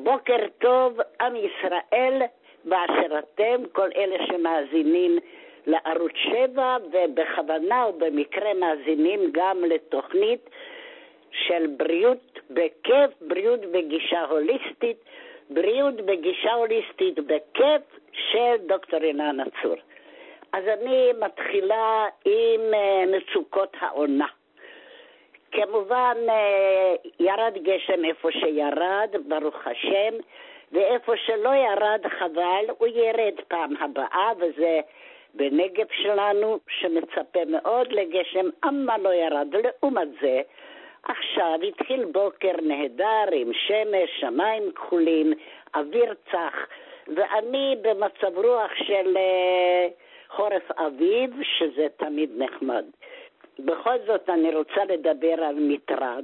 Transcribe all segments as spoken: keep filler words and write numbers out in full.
בוקר טוב, עם ישראל, באשר אתם, כל אלה שמאזינים לערוץ שבע, ובכוונה ובמקרה מאזינים גם לתוכנית של בריאות בכיף, בריאות בגישה הוליסטית, בריאות בגישה הוליסטית בכיף של דוקטור אילנה צור. אז אני מתחילה עם מצוקות העונה. כמובן ירד גשם איפה שירד, ברוך השם, ואיפה שלא ירד חבל, הוא ירד פעם הבאה, וזה בנגב שלנו שמצפה מאוד לגשם, אמה לא ירד. לעומת זה, עכשיו התחיל בוקר נהדר עם שמש, שמיים כחולים, אוויר צח, ואני במצב רוח של חורף אביב, שזה תמיד נחמד. בכל זאת אני רוצה לדבר על מטרד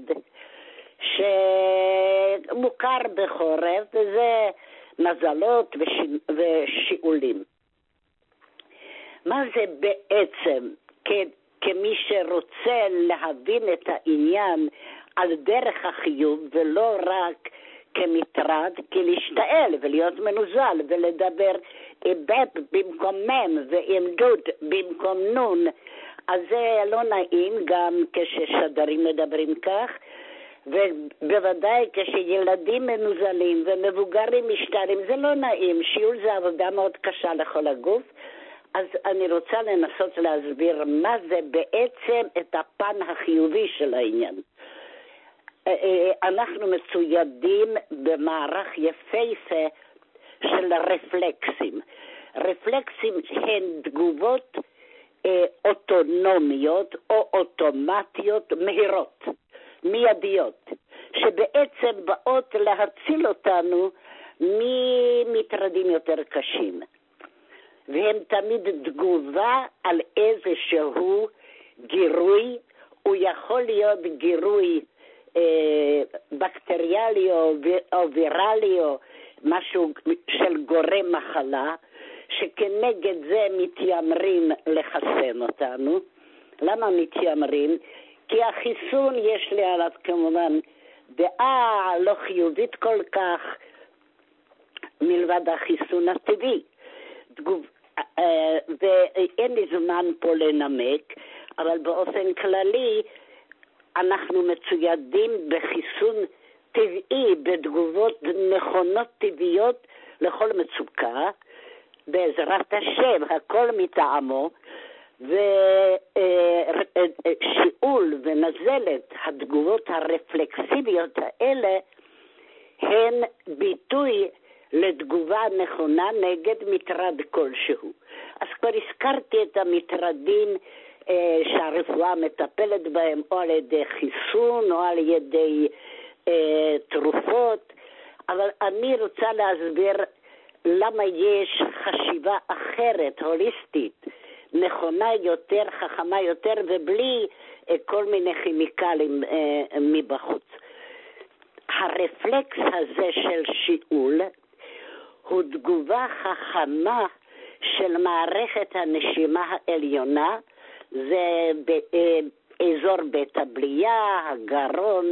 שמוכר בחורף, וזה נזלות ושיעולים. מה זה בעצם, כמי שרוצה להבין את העניין על דרך החיוב ולא רק כמטרד, כי להשתעל ולהיות מנוזל ולדבר איבב במקום מם ועם דוד במקום נון, אז זה לא נעים גם כששדרים מדברים כך, ובוודאי כשילדים מנוזלים ומבוגרים משתעלים, זה לא נעים. שיעול זה עבודה מאוד קשה לכל הגוף, אז אני רוצה לנסות להסביר מה זה בעצם את הפן החיובי של העניין. אנחנו מצוידים במערך יפהפה של רפלקסים. רפלקסים הן תגובות אוטונומיות או אוטומטיות מהירות, מיידיות, שבעצם באות להציל אותנו ממטרדים יותר קשים. והם תמיד תגובה על איזשהו גירוי, הוא יכול להיות גירוי אה, בקטריאלי או, או ויראלי או משהו של גורם מחלה, שכנגד זה מתיימרים לחסן אותנו. למה מתיימרים? כי החיסון יש לי עליו כמובן דעה לא חיובית כל כך מלבד החיסון הטבעי. תגוב, אה, ואין לי זמן פה לנמק, אבל באופן כללי אנחנו מצוידים בחיסון טבעי, בתגובות נכונות טבעיות לכל מצוקה, בעזרת השם, הכל מטעמו, ושיעול ונזלת, התגובות הרפלקסיביות האלה, הן ביטוי לתגובה נכונה נגד מטרד כלשהו. אז כבר הזכרתי את המטרדים אה, שהרפואה מטפלת בהם, או על ידי חיסון או על ידי אה, תרופות, אבל אני רוצה להסביר למה יש חשיבה אחרת, הוליסטית, נכונה יותר, חכמה יותר, ובלי אה, כל מיני כימיקלים אה, מבחוץ. הרפלקס הזה של שיעול הוא תגובה חכמה של מערכת הנשימה העליונה, זה באזור בית הבליעה, הגרון,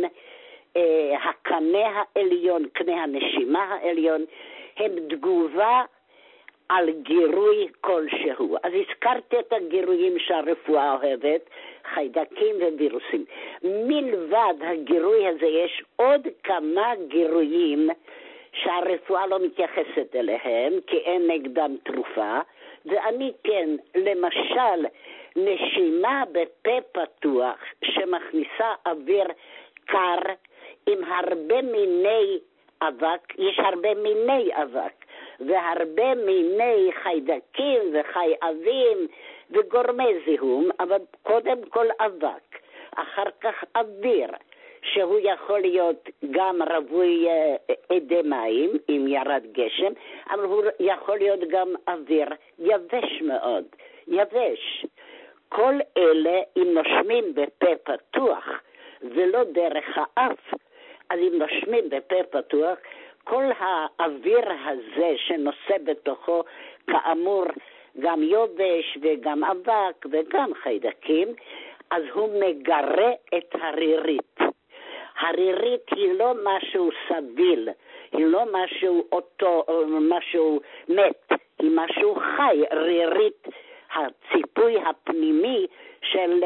הקנה העליון, קנה הנשימה העליון, הם תגובה על גירוי כלשהו. אז הזכרתי את הגירויים שהרפואה אוהבת, חיידקים ווירוסים. מלבד הגירוי הזה יש עוד כמה גירויים שהרפואה לא מתייחסת אליהם, כי אין נגדם תרופה, ואני כן, למשל, נשימה בפה פתוח שמכניסה אוויר קר עם הרבה מיני אבק, יש הרבה מיני אבק, והרבה מיני חיידקים וחייאבים וגורמי זיהום, אבל קודם כל אבק, אחר כך אוויר, שהוא יכול להיות גם רווי עדי מים, אם ירד גשם, אבל הוא יכול להיות גם אוויר יבש מאוד, יבש. כל אלה, אם נושמים בפה פתוח, ולא דרך האף, אז אם נושמים בפה פתוח, כל האוויר הזה שנושא בתוכו, כאמור, גם יובש וגם אבק וגם חיידקים, אז הוא מגרה את הרירית. הרירית היא לא משהו סביל, היא לא משהו אותו, משהו מת, היא משהו חי, רירית, הציפוי הפנימי של,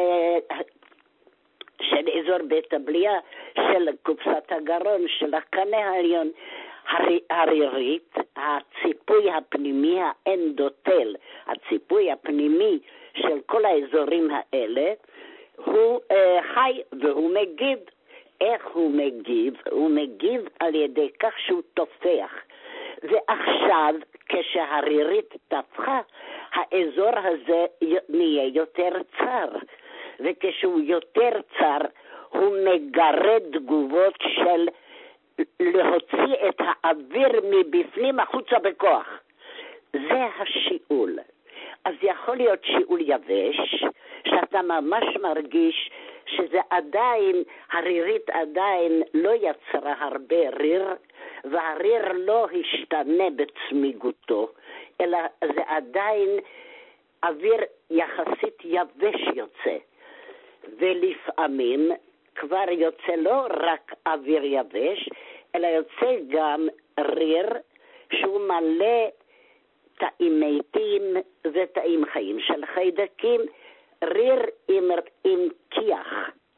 של אזור בית הבליעה, של קופסת הגרון, של הקנה העליון, הרירית, הציפוי הפנימי, האנדוטל, הציפוי הפנימי של כל האזורים האלה, הוא אה, חי והוא מגיב. איך הוא מגיב? הוא מגיב על ידי כך שהוא תופח. ועכשיו, כשהרירית תפחה, האזור הזה נהיה יותר צר. וכשהוא יותר צר, הוא מגרה תגובות של להוציא את האוויר מבפנים החוצה בכוח. זה השיעול. אז יכול להיות שיעול יבש, שאתה ממש מרגיש שזה עדיין, הרירית עדיין לא יצרה הרבה ריר, והריר לא השתנה בצמיגותו, אלא זה עדיין אוויר יחסית יבש יוצא. ולפעמים כבר יוצא לא רק אוויר יבש, אלא יוצא גם ריר שהוא מלא תאים מתים ותאים חיים של חיידקים, ריר עם, עם כיח.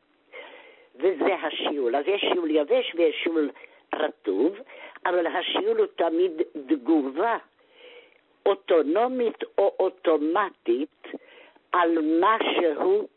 וזה השיעול. אז יש שיעול יבש ויש שיעול רטוב, אבל השיעול הוא תמיד תגובה אוטונומית או אוטומטית על משהו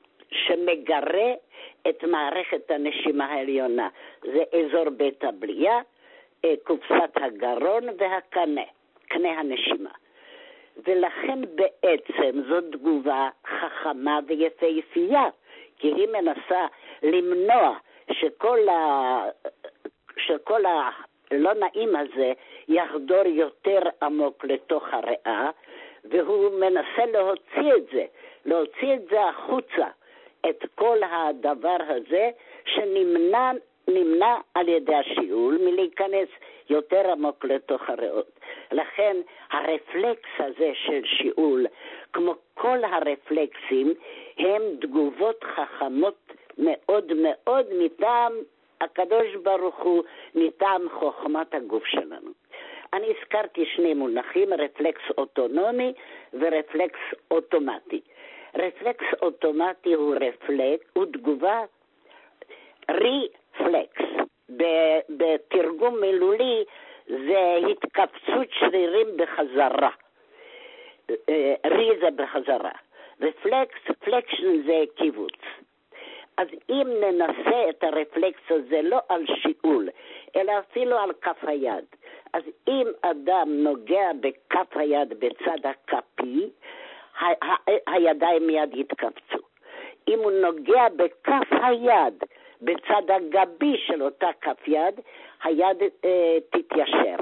שמגרה את מערכת הנשימה העליונה. זה אזור בית הבליעה, קופסת הגרון והקנה, קנה הנשימה. ולכן בעצם זו תגובה חכמה ויפהפייה, כי היא מנסה למנוע שכל ה... שכל הלא נעים הזה יחדור יותר עמוק לתוך הריאה, והוא מנסה להוציא את זה, להוציא את זה החוצה, את כל הדבר הזה שנמנע נמנע על ידי השיעול מלהיכנס יותר עמוק לתוך הריאות. לכן הרפלקס הזה של שיעול, כמו כל הרפלקסים, הם תגובות חכמות מאוד מאוד מטעם הקדוש ברוך הוא, מטעם חוכמת הגוף שלנו. אני הזכרתי שני מונחים, רפלקס אוטונומי ורפלקס אוטומטי. רפלקס אוטומטי הוא רפלקס, הוא תגובה ריפלקס. בתרגום מילולי זה התכווצות שרירים בחזרה. רי זה בחזרה. ופלקס, פלקשן זה קיבוץ. אז אם ננסה את הרפלקס הזה לא על שיעול, אלא אפילו על כף היד, אז אם אדם נוגע בכף היד בצד הכפי, ה- ה- הידיים מיד יתכווצו. אם הוא נוגע בכף היד בצד הגבי של אותה כף יד, היד אה, תתיישר.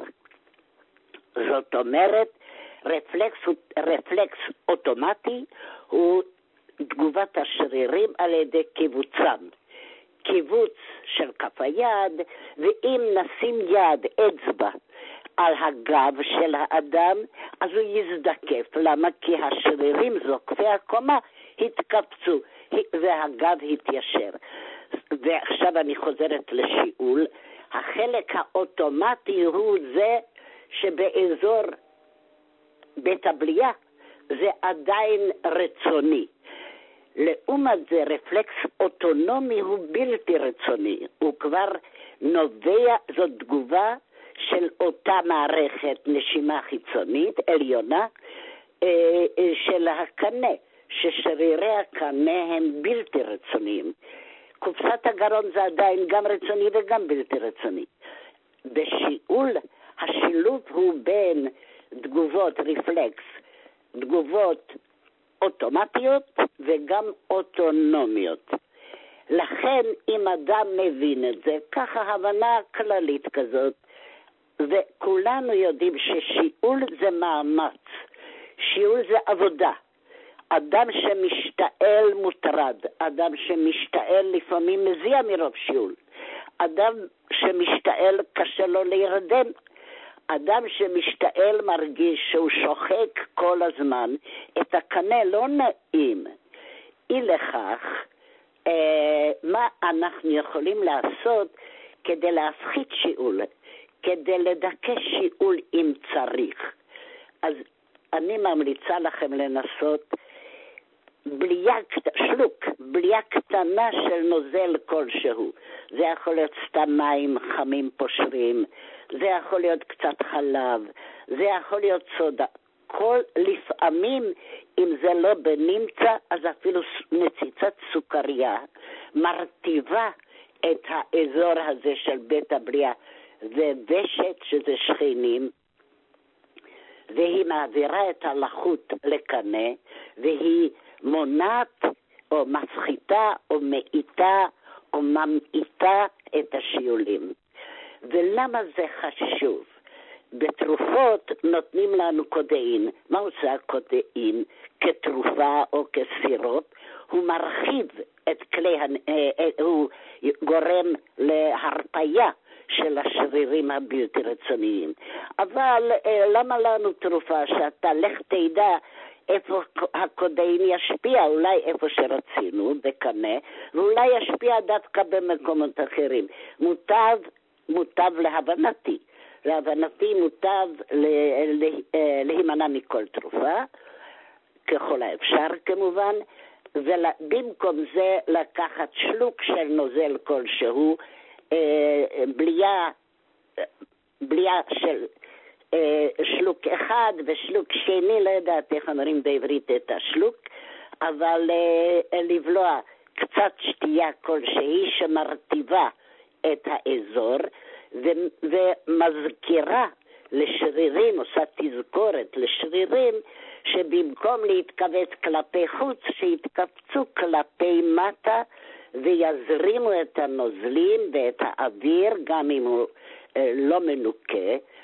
זאת אומרת, רפלקס, רפלקס אוטומטי הוא תגובת השרירים על ידי קיבוצם. קיבוץ של כף היד, ואם נשים יד, אצבע, על הגב של האדם, אז הוא יזדקף. למה? כי השרירים זוקפי הקומה התקפצו, והגב התיישר. ועכשיו אני חוזרת לשיעול. החלק האוטומטי הוא זה שבאזור בית הבליעה זה עדיין רצוני. לעומת זה רפלקס אוטונומי הוא בלתי רצוני. הוא כבר נובע, זאת תגובה של אותה מערכת נשימה חיצונית, עליונה, של הקנה, ששרירי הקנה הם בלתי רצוניים. קופסת הגרון זה עדיין גם רצוני וגם בלתי רצוני. בשיעול, השילוב הוא בין תגובות רפלקס, תגובות אוטומטיות וגם אוטונומיות. לכן אם אדם מבין את זה, ככה הבנה כללית כזאת, וכולנו יודעים ששיעול זה מאמץ, שיעול זה עבודה. אדם שמשתעל מוטרד, אדם שמשתעל לפעמים מזיע מרוב שיעול, אדם שמשתעל קשה לו להירדם, אדם שמשתעל מרגיש שהוא שוחק כל הזמן, את הקנה לא נעים. אי לכך, אה, מה אנחנו יכולים לעשות כדי להפחית שיעול? כדי לדכא שיעול אם צריך. אז אני ממליצה לכם לנסות בלייה, שלוק, בלייה קטנה של נוזל כלשהו. זה יכול להיות סתם מים חמים פושרים, זה יכול להיות קצת חלב, זה יכול להיות סודה. כל לפעמים, אם זה לא בנמצא, אז אפילו נציצת סוכריה מרטיבה את האזור הזה של בית הבלייה, ובשת שזה שכנים, והיא מעבירה את הלחות לקנה, והיא מונעת או מפחיתה או מאיתה או ממעיטה את השיעולים. ולמה זה חשוב? בתרופות נותנים לנו קודאין. מה עושה הקודאין? כתרופה או כסירופ, הוא מרחיב את כלי, הוא גורם להרפיה של השרירים הבלתי רצוניים. אבל למה לנו תרופה שאתה לך תדע איפה הקודאין ישפיע? אולי איפה שרצינו בקנה, ואולי ישפיע דווקא במקומות אחרים. מוטב, מוטב להבנתי. להבנתי מוטב להימנע מכל תרופה, ככל האפשר כמובן, ובמקום זה לקחת שלוק של נוזל כלשהו, בלייה, בלייה של שלוק אחד ושלוק שני, לא יודעת איך אומרים בעברית את השלוק, אבל לבלוע קצת שתייה כלשהי שמרטיבה את האזור ומזכירה לשרירים, עושה תזכורת לשרירים, שבמקום להתכווץ כלפי חוץ, שיתכווצו כלפי מטה ויזרימו את הנוזלים ואת האוויר, גם אם הוא אה, לא מנוקה,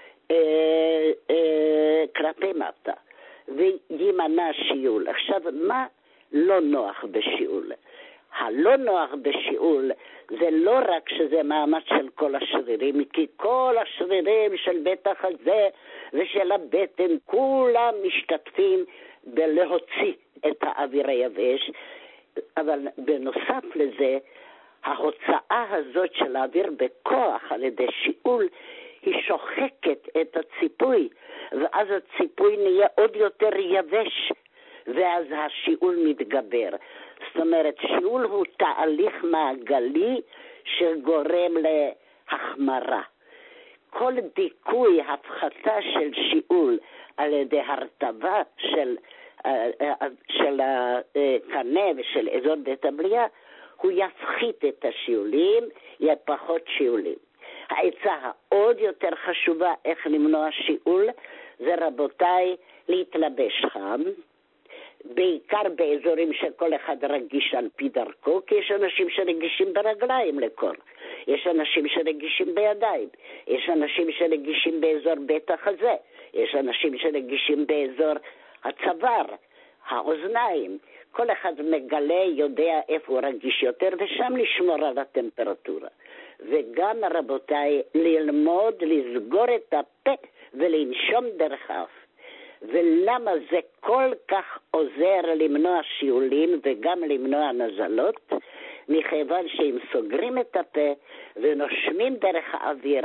אה, אה, כלפי מטה, וימנע שיעול. עכשיו, מה לא נוח בשיעול? הלא נוח בשיעול זה לא רק שזה מאמץ של כל השרירים, כי כל השרירים של בית החזה ושל הבטן, כולם משתתפים בלהוציא את האוויר היבש, אבל בנוסף לזה, ההוצאה הזאת של האוויר בכוח על ידי שיעול, היא שוחקת את הציפוי, ואז הציפוי נהיה עוד יותר יבש, ואז השיעול מתגבר. זאת אומרת, שיעול הוא תהליך מעגלי שגורם להחמרה. כל דיכוי, הפחתה של שיעול על ידי הרטבה של, של הקנה ושל אזור בית הבלייה, הוא יפחית את השיעולים, יהיה פחות שיעולים. העצה העוד יותר חשובה איך למנוע שיעול, זה רבותיי, להתלבש חם, בעיקר באזורים שכל אחד רגיש על פי דרכו, כי יש אנשים שרגישים ברגליים לקור, יש אנשים שרגישים בידיים, יש אנשים שרגישים באזור בית החזה, יש אנשים שרגישים באזור הצוואר, האוזניים, כל אחד מגלה, יודע איפה הוא רגיש יותר, ושם לשמור על הטמפרטורה. וגם רבותיי, ללמוד, לסגור את הפה ולנשום דרך האף. ולמה זה כל כך עוזר למנוע שיעולים וגם למנוע נזלות? מכיוון שאם סוגרים את הפה ונושמים דרך האוויר,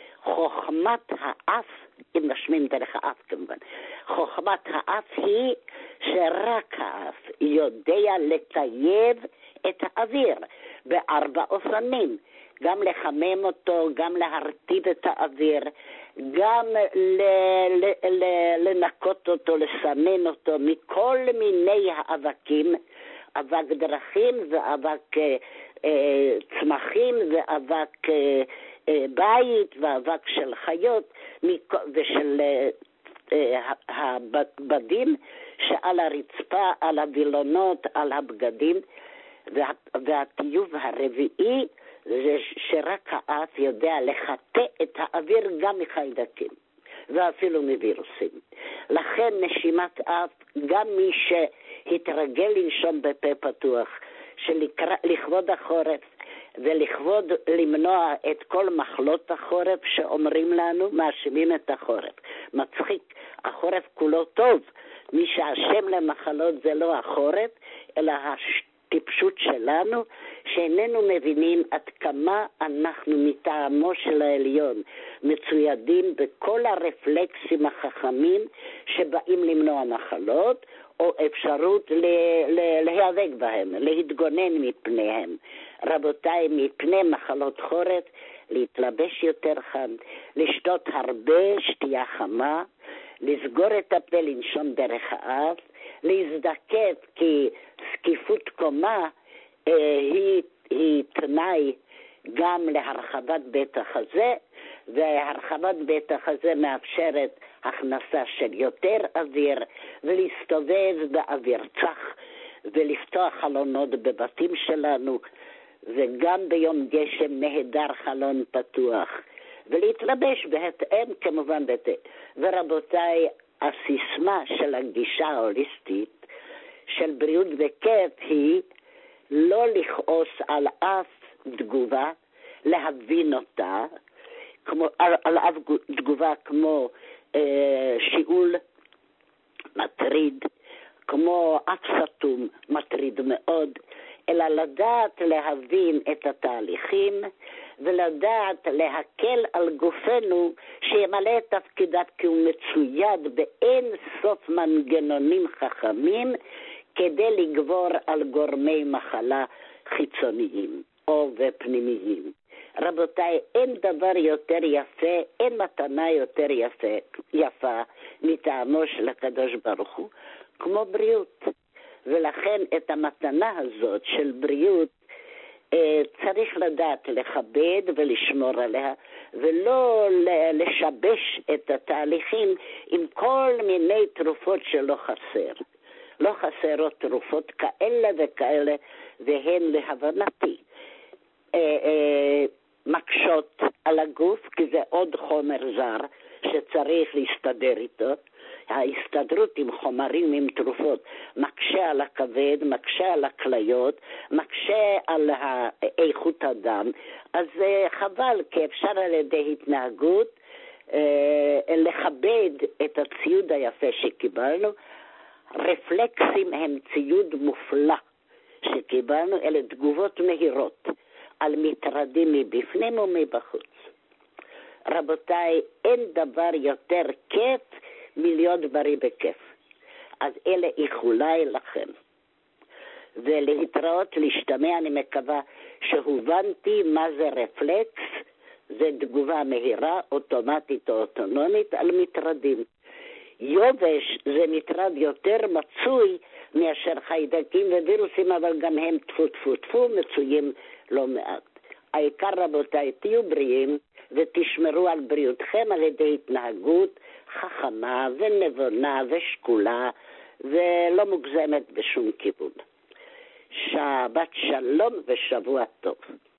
חוכמת האף, אם נושמים דרך האף כמובן, חוכמת האף היא שרק האף יודע לטייב את האוויר בארבע אופנים, גם לחמם אותו, גם להרטיב את האוויר, גם ל- ל- ל- לנקות אותו, לסנן אותו מכל מיני האבקים, אבק דרכים ואבק אה, אה, צמחים ואבק אה, אה, בית ואבק של חיות מכ- ושל אה, אה, הבדים שעל הרצפה, על הווילונות, על הבגדים, וה, והטיוב הרביעי זה שרק האף יודע לחטא את האוויר גם מחיידקים ואפילו מווירוסים. לכן נשימת אף, גם מי שהתרגל לנשום בפה פתוח, שלכבוד החורף ולכבוד למנוע את כל מחלות החורף שאומרים לנו, מאשימים את החורף. מצחיק, החורף כולו טוב. מי שאשם למחלות זה לא החורף, אלא טיפשות שלנו, שאיננו מבינים עד כמה אנחנו מטעמו של העליון מצוידים בכל הרפלקסים החכמים שבאים למנוע מחלות, או אפשרות להיאבק בהם, להתגונן מפניהם. רבותיי, מפני מחלות חורף, להתלבש יותר חם, לשתות הרבה שתייה חמה, לסגור את הפה, לנשום דרך האף, להזדקף, כי זקיפות קומה אה, היא, היא תנאי גם להרחבת בית החזה, והרחבת בית החזה מאפשרת הכנסה של יותר אוויר, ולהסתובב באוויר צח, ולפתוח חלונות בבתים שלנו, וגם ביום גשם נהדר חלון פתוח, ולהתלבש בהתאם כמובן בהתאם. ורבותיי, הסיסמה של הגישה ההוליסטית של בריאות וכיף היא לא לכעוס על אף תגובה, להבין אותה, כמו, על, על אף תגובה כמו אה, שיעול מטריד, כמו אף סתום מטריד מאוד, אלא לדעת להבין את התהליכים ולדעת להקל על גופנו שימלא את תפקידת, כי הוא מצויד באין סוף מנגנונים חכמים כדי לגבור על גורמי מחלה חיצוניים או ופנימיים. רבותיי, אין דבר יותר יפה, אין מתנה יותר יפה, יפה מטעמו של הקדוש ברוך הוא כמו בריאות. ולכן את המתנה הזאת של בריאות אה, צריך לדעת לכבד ולשמור עליה, ולא לשבש את התהליכים עם כל מיני תרופות שלא חסר. לא חסרות תרופות כאלה וכאלה, והן להבנתי אה, אה, מקשות על הגוף, כי זה עוד חומר זר שצריך להסתדר איתו. ההסתדרות עם חומרים, עם תרופות, מקשה על הכבד, מקשה על הכליות, מקשה על איכות הדם. אז חבל, כי אפשר על ידי התנהגות אה, לכבד את הציוד היפה שקיבלנו. רפלקסים הם ציוד מופלא שקיבלנו, אלה תגובות מהירות על מטרדים מבפנים ומבחוץ. רבותיי, אין דבר יותר כיף מלהיות בריא בכיף. אז אלה איחוליי לכם. ולהתראות, להשתמע, אני מקווה שהובנתי מה זה רפלקס. זה תגובה מהירה, אוטומטית או אוטונומית על מטרדים. יובש זה מטרד יותר מצוי מאשר חיידקים ווירוסים, אבל גם הם טפו טפו טפו מצויים לא מעט. העיקר רבותיי, תהיו בריאים ותשמרו על בריאותכם על ידי התנהגות חכמה ונבונה ושקולה ולא מוגזמת בשום כיוון. שבת שלום ושבוע טוב.